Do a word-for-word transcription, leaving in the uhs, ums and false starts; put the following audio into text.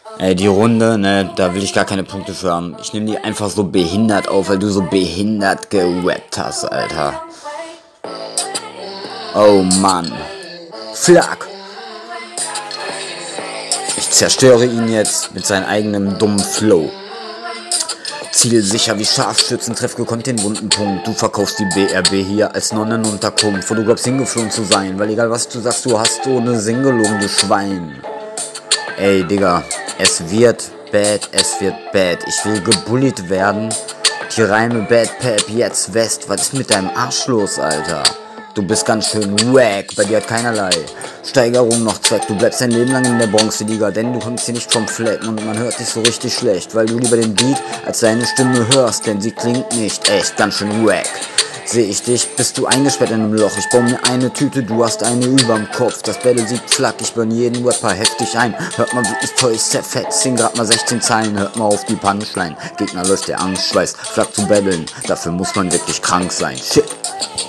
Ey, die Runde, ne, da will ich gar keine Punkte für haben. Ich nehme die einfach so behindert auf, weil du so behindert gerappt hast, Alter. Oh Mann. Flack. Ich zerstöre ihn jetzt mit seinem eigenen dummen Flow. Zielsicher wie Scharfschützen, treff gekonnt den wunden Punkt. Du verkaufst die B R B hier als Nonnenunterkunft, wo du glaubst hingeflogen zu sein. Weil egal was du sagst, du hast so eine Sinn gelogen, du Schwein. Ey, Digga, es wird bad, es wird bad. Ich will gebullied werden. Die Reime Bad Pep, jetzt West. Was ist mit deinem Arsch los, Alter? Du bist ganz schön wack, bei dir hat keinerlei Steigerung noch Zweck. Du bleibst dein Leben lang in der Bronzeliga, denn du kommst hier nicht vom Flecken und man hört dich so richtig schlecht, weil du lieber den Beat als deine Stimme hörst, denn sie klingt nicht echt, ganz schön wack. Seh ich dich, bist du eingesperrt in einem Loch. Ich baue mir eine Tüte, du hast eine überm Kopf. Das Battle sieht flack, ich burn jeden Rapper heftig ein. Hört mal, wie ich Toys zerfetzt, sing grad mal sechzehn Zeilen. Hört mal auf die Punchline, Gegner läuft der Angstschweiß. Flack zu battlen, dafür muss man wirklich krank sein. Shit.